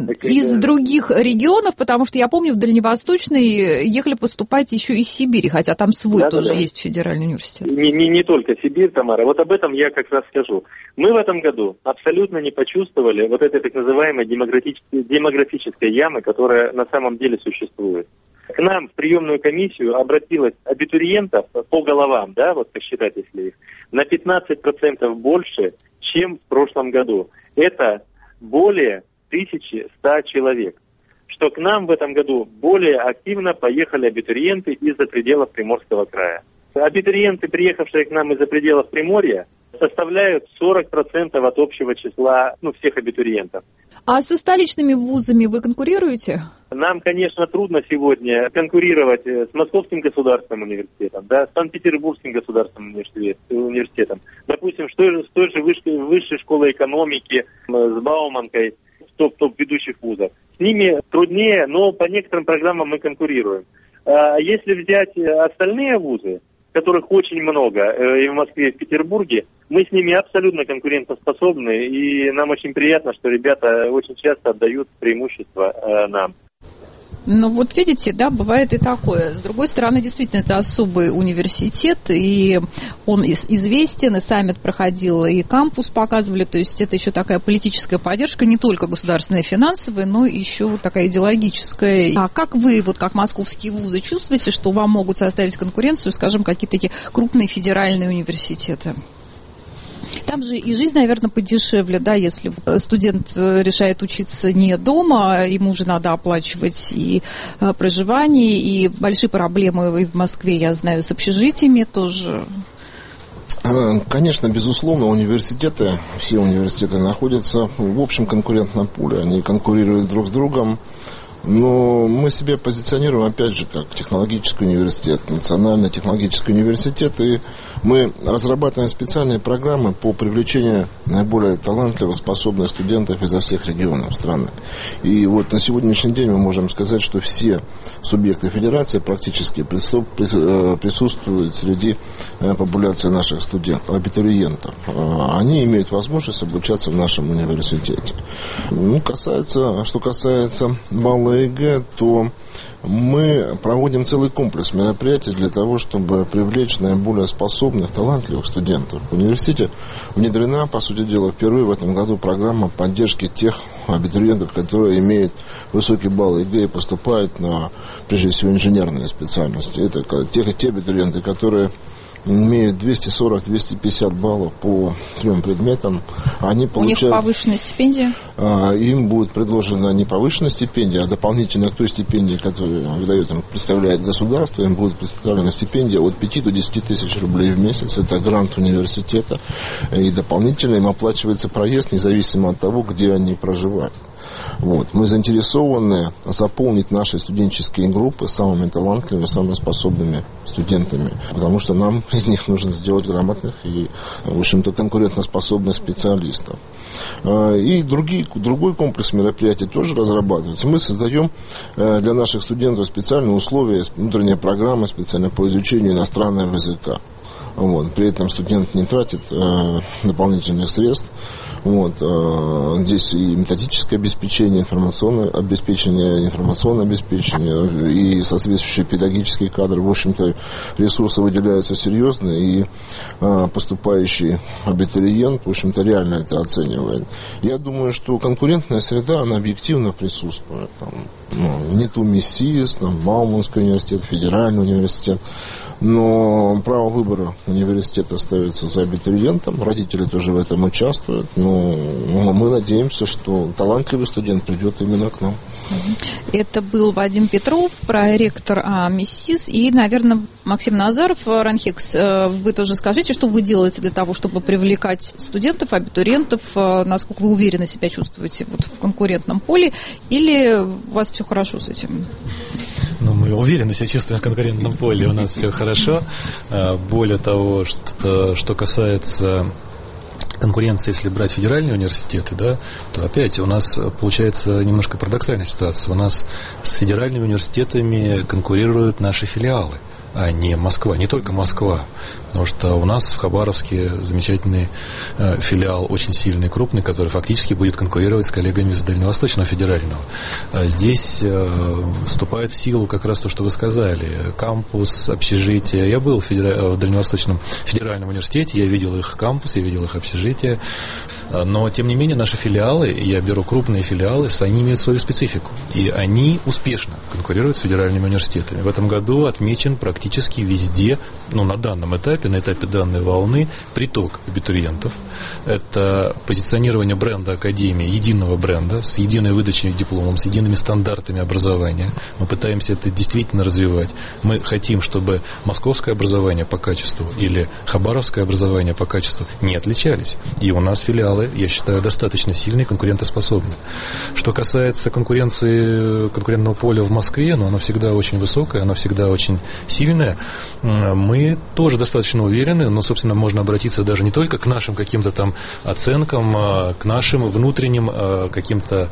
из других регионов, потому что я помню, в Дальневосточный ехали поступать еще из Сибири, хотя там свой тоже есть федеральный университет. Не только Сибирь, Тамара. Вот об этом я как раз скажу. Мы в этом году абсолютно не почувствовали вот этой так называемой демографической ямы, которая на самом деле существует. К нам в приемную комиссию обратилось абитуриентов по головам, да, вот посчитать, если их, на 15% больше, чем в прошлом году. Это более 1100 человек. Что к нам в этом году более активно поехали абитуриенты из-за пределов Приморского края. Абитуриенты, приехавшие к нам из-за пределов Приморья, составляют 40% от общего числа всех абитуриентов. А со столичными вузами вы конкурируете? Нам, конечно, трудно сегодня конкурировать с Московским государственным университетом, да, с Санкт-Петербургским государственным университетом. Допустим, с той же высшей школой экономики, с Бауманкой, топ ведущих вузов. С ними труднее, но по некоторым программам мы конкурируем. А если взять остальные вузы, которых очень много и в Москве, и в Петербурге, мы с ними абсолютно конкурентоспособны, и нам очень приятно, что ребята очень часто отдают преимущество нам. Ну вот видите, да, бывает и такое. С другой стороны, действительно, это особый университет, и он известен, и саммит проходил, и кампус показывали, то есть это еще такая политическая поддержка, не только государственная и финансовая, но еще такая идеологическая. А как вы, вот как московские вузы, чувствуете, что вам могут составить конкуренцию, скажем, какие-то такие крупные федеральные университеты? Там же и жизнь, наверное, подешевле, да, если студент решает учиться не дома, ему же надо оплачивать и проживание, и большие проблемы и в Москве, я знаю, с общежитиями тоже. Конечно, безусловно, все университеты находятся в общем конкурентном поле, они конкурируют друг с другом. Но мы себя позиционируем, опять же, как технологический университет, национальный технологический университет, и мы разрабатываем специальные программы по привлечению наиболее талантливых, способных студентов изо всех регионов страны. И вот на сегодняшний день мы можем сказать, что все субъекты федерации практически присутствуют среди популяции наших студентов, абитуриентов. Они имеют возможность обучаться в нашем университете. Что касается балла баллы ЕГЭ, то мы проводим целый комплекс мероприятий для того, чтобы привлечь наиболее способных, талантливых студентов. В университете внедрена, по сути дела, впервые в этом году программа поддержки тех абитуриентов, которые имеют высокие баллы ЕГЭ и поступают на, прежде всего, инженерные специальности. Это те абитуриенты, которые имеют 240-250 баллов по 3 предметам, они получают... У них повышенная стипендия? Им будет предложена не повышенная стипендия, а дополнительно к той стипендии, которую выдает им, представляет государство, им будет представлена стипендия от 5 до 10 тысяч рублей в месяц. Это грант университета. И дополнительно им оплачивается проезд, независимо от того, где они проживают. Вот. Мы заинтересованы заполнить наши студенческие группы самыми талантливыми, самыми способными студентами, потому что нам из них нужно сделать грамотных и, в общем-то, конкурентоспособных специалистов. И другой комплекс мероприятий тоже разрабатывается. Мы создаем для наших студентов специальные условия, внутренняя программа специально по изучению иностранного языка. Вот. При этом студент не тратит дополнительных средств. Вот, здесь и методическое обеспечение, информационное обеспечение и соответствующие педагогические кадры. В общем-то, ресурсы выделяются серьезно, и поступающий абитуриент, в общем-то, реально это оценивает. Я думаю, что конкурентная среда, она объективно присутствует. НИТУ, МИСИС, Бауманский университет, Федеральный университет. Но право выбора университета остается за абитуриентом. Родители тоже в этом участвуют. Но мы надеемся, что талантливый студент придет именно к нам. Это был Вадим Петров, проректор МИСИС. И, наверное, Максим Назаров, РАНХИКС, вы тоже скажите, что вы делаете для того, чтобы привлекать студентов, абитуриентов, насколько вы уверенно себя чувствуете вот в конкурентном поле, или у вас все хорошо с этим? Мы уверенно себя чувствуем в конкурентном поле, у нас все хорошо. Более того, что касается конкуренции, если брать федеральные университеты, да, то опять у нас получается немножко парадоксальная ситуация. У нас с федеральными университетами конкурируют наши филиалы, а не Москва, не только Москва. Потому что у нас в Хабаровске замечательный филиал, очень сильный, крупный, который фактически будет конкурировать с коллегами из Дальневосточного федерального. Здесь вступает в силу как раз то, что вы сказали. Кампус, общежитие. Я был в Дальневосточном федеральном университете, я видел их кампус, я видел их общежитие. Но, тем не менее, наши филиалы, я беру крупные филиалы, они имеют свою специфику. И они успешно конкурируют с федеральными университетами. В этом году отмечен практически везде, на данном этапе, на этапе данной волны, приток абитуриентов. Это позиционирование бренда Академии, единого бренда, с единой выдачей дипломом, с едиными стандартами образования. Мы пытаемся это действительно развивать. Мы хотим, чтобы московское образование по качеству или хабаровское образование по качеству не отличались. И у нас филиалы, я считаю, достаточно сильные, конкурентоспособны. Что касается конкурентного поля в Москве, оно всегда очень высокое, оно всегда очень сильное. Мы тоже достаточно уверены, но, собственно, можно обратиться даже не только к нашим каким-то там оценкам, к нашим внутренним каким-то,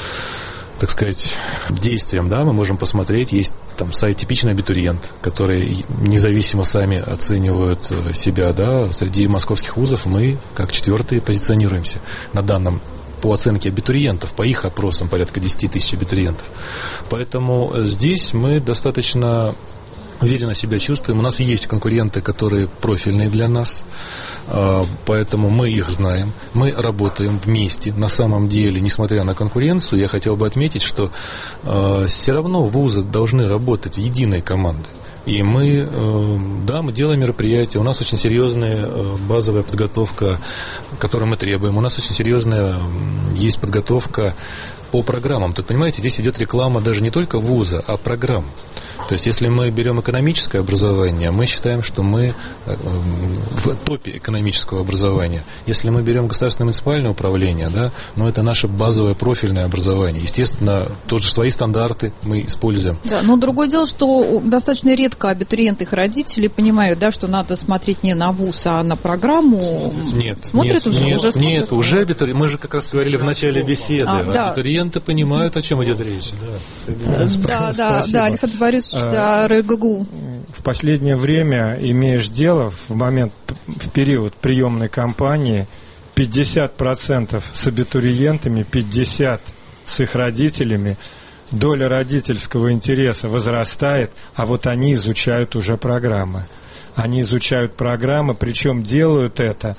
так сказать, действиям, да, мы можем посмотреть, есть там сайт «Типичный абитуриент», которые независимо сами оценивают себя, да, среди московских вузов мы как 4-е позиционируемся на данном по оценке абитуриентов, по их опросам порядка 10 тысяч абитуриентов. Поэтому здесь мы достаточно уверенно себя чувствуем. У нас есть конкуренты, которые профильные для нас, поэтому мы их знаем. Мы работаем вместе. На самом деле, несмотря на конкуренцию, я хотел бы отметить, что все равно вузы должны работать единой командой. И мы делаем мероприятия, у нас очень серьезная базовая подготовка, которую мы требуем. У нас очень серьезная есть подготовка по программам. Тут, понимаете, здесь идет реклама даже не только вуза, а программ. То есть, если мы берем экономическое образование, мы считаем, что мы в топе экономического образования. Если мы берем государственное муниципальное управление, да, это наше базовое профильное образование. Естественно, тоже свои стандарты мы используем. Да, но другое дело, что достаточно редко абитуриенты и их родители понимают, да, что надо смотреть не на вуз, а на программу. Нет, смотрят уже абитуриенты. Мы же как раз говорили в начале беседы. Абитуриенты понимают, о чем идет речь. Да, Александр Борисович, РГГУ. В последнее время имеешь дело в период приемной кампании 50% с абитуриентами, 50% с их родителями. доля родительского интереса возрастает, а вот они изучают уже программы. Они изучают программы, причем делают это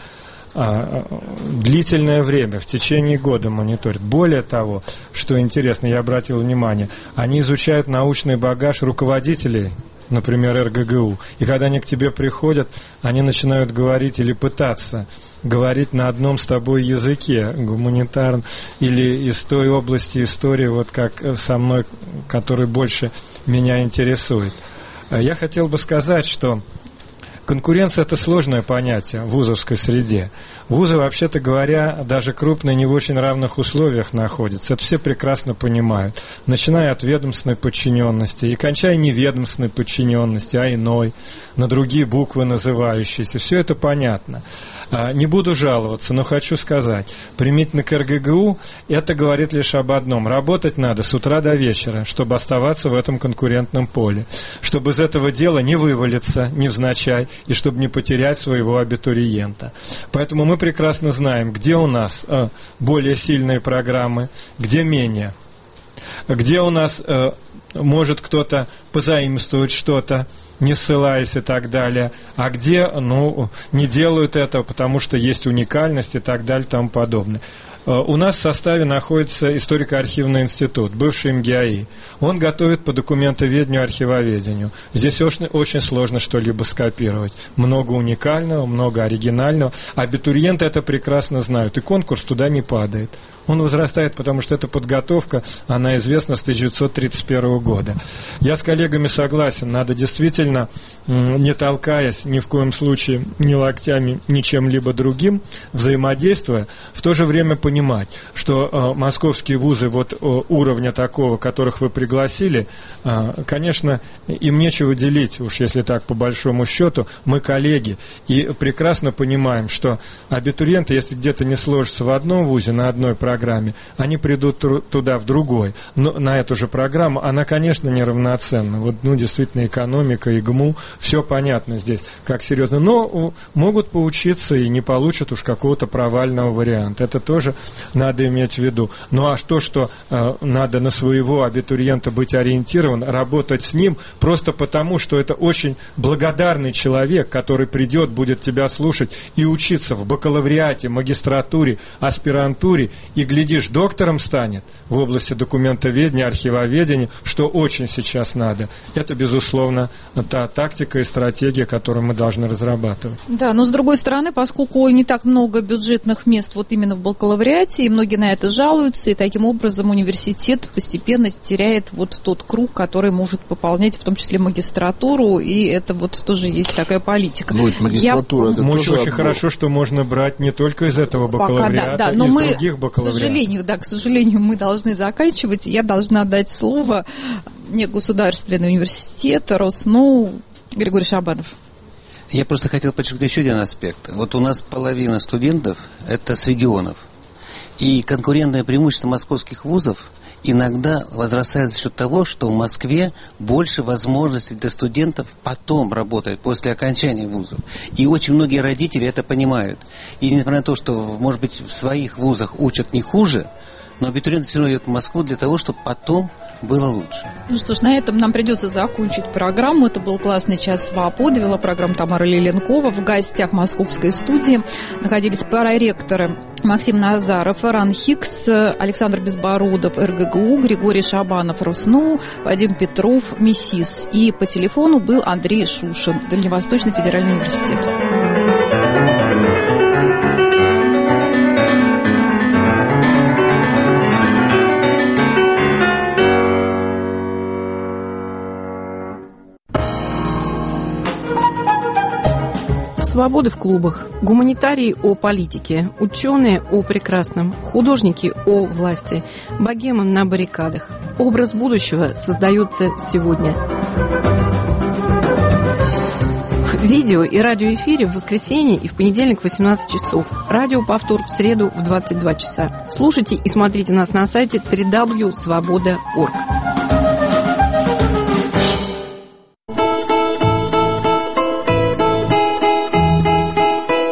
длительное время, в течение года мониторят. Более того, что интересно, я обратил внимание, они изучают научный багаж руководителей, например, РГГУ. И когда они к тебе приходят, они начинают говорить или пытаться говорить на одном с тобой языке, гуманитарном, или из той области истории, вот как со мной, который больше меня интересует. Я хотел бы сказать, что конкуренция – это сложное понятие в вузовской среде. Вузы, вообще-то говоря, даже крупные, не в очень равных условиях находятся. Это все прекрасно понимают. Начиная от ведомственной подчиненности и кончая неведомственной подчиненности, а иной, на другие буквы называющиеся. Все это понятно. Не буду жаловаться, но хочу сказать, применительно к РГГУ, это говорит лишь об одном. Работать надо с утра до вечера, чтобы оставаться в этом конкурентном поле. Чтобы из этого дела не вывалиться невзначай и чтобы не потерять своего абитуриента. Поэтому мы прекрасно знаем, где у нас более сильные программы, где менее. Где у нас может кто-то позаимствовать что-то, не ссылаясь и так далее, а где, не делают этого, потому что есть уникальность и так далее и тому подобное. У нас в составе находится историко-архивный институт, бывший МГИАИ. Он готовит по документоведению, архивоведению. Здесь очень сложно что-либо скопировать. Много уникального, много оригинального. Абитуриенты это прекрасно знают, и конкурс туда не падает. Он возрастает, потому что эта подготовка, она известна с 1931 года. Я с коллегами согласен, надо действительно, не толкаясь ни в коем случае ни локтями, ни чем-либо другим, взаимодействуя, в то же время понимать, что московские вузы вот уровня такого, которых вы пригласили, конечно, им нечего делить, уж если так по большому счету, мы коллеги, и прекрасно понимаем, что абитуриенты, если где-то не сложится в одном вузе, на одной программе, они придут туда в другой, но на эту же программу, она, конечно, неравноценна. Вот, действительно, экономика, ИГМУ, все понятно здесь, как серьезно. Но могут поучиться и не получат уж какого-то провального варианта. Это тоже надо иметь в виду. Ну а то, что надо на своего абитуриента быть ориентирован, работать с ним, просто потому, что это очень благодарный человек, который придет, будет тебя слушать и учиться в бакалавриате, магистратуре, аспирантуре, и, глядишь, доктором станет в области документоведения, архивоведения, что очень сейчас надо. Это, безусловно, та тактика и стратегия, которую мы должны разрабатывать. Да, но с другой стороны, поскольку не так много бюджетных мест вот именно в бакалавриате, и многие на это жалуются, и таким образом университет постепенно теряет вот тот круг, который может пополнять, в том числе магистратуру, и это вот тоже есть такая политика. Ну, магистратура, это тоже очень хорошо, что можно брать не только из этого бакалавриата, но из мы, других бакалавриатов. К сожалению, мы должны заканчивать. Я должна дать слово негосударственный университет, РосНОУ, Григорий Шабанов. Я просто хотел подчеркнуть еще один аспект. Вот у нас половина студентов – это с регионов. И конкурентное преимущество московских вузов иногда возрастает за счет того, что в Москве больше возможностей для студентов потом работать, после окончания вузов. И очень многие родители это понимают. И несмотря на то, что, может быть, в своих вузах учат не хуже, но абитуриенты все равно идут в Москву для того, чтобы потом было лучше. Ну что ж, на этом нам придется закончить программу. Это был «Классный час свободы». Вела программу Тамара Лиленкова. В гостях московской студии находились проректоры Максим Назаров, Ран Хикс, Александр Безбородов, РГГУ, Григорий Шабанов, РосНОУ, Вадим Петров, МИСИС. И по телефону был Андрей Шушин, Дальневосточный федеральный университет. Свободы в клубах, гуманитарии о политике, ученые о прекрасном, художники о власти, богемы на баррикадах. Образ будущего создается сегодня. В видео и радиоэфире в воскресенье и в понедельник в 18 часов. Радиоповтор в среду в 22 часа. Слушайте и смотрите нас на сайте www.svoboda.org.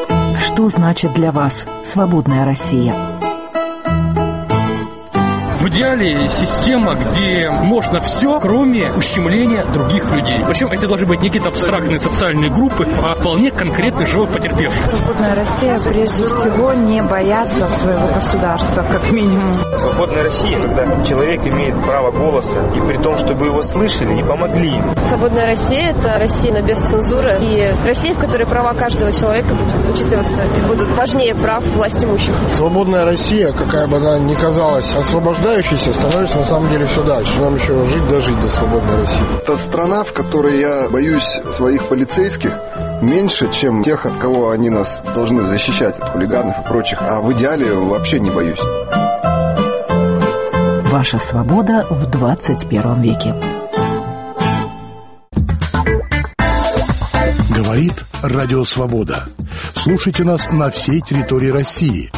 Что значит для вас свободная Россия? В идеале система, где можно все, кроме ущемления других людей. Причем это должны быть не какие-то абстрактные социальные группы, а вполне конкретных живых потерпевших. Свободная Россия прежде всего не боятся своего государства, как минимум. Свободная Россия, когда человек имеет право голоса, и при том, чтобы его слышали и помогли ему. Свободная Россия – это Россия без цензуры, и Россия, в которой права каждого человека будут учитываться и будут важнее прав властимущих. Свободная Россия, какая бы она ни казалась освобождающейся, становится на самом деле все дальше. Нам еще жить до свободной России. Это страна, в которой я боюсь своих полицейских меньше, чем тех, от кого они нас должны защищать, от хулиганов и прочих. А в идеале вообще не боюсь. Ваша свобода в 21 веке. Говорит Радио Свобода. Слушайте нас на всей территории России.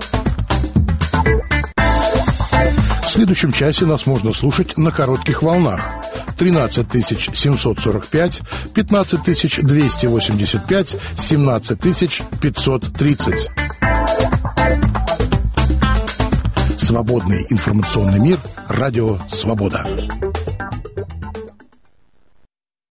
В следующем часе нас можно слушать на коротких волнах. 13 745, 15 285, 17 530. Свободный информационный мир. Радио Свобода.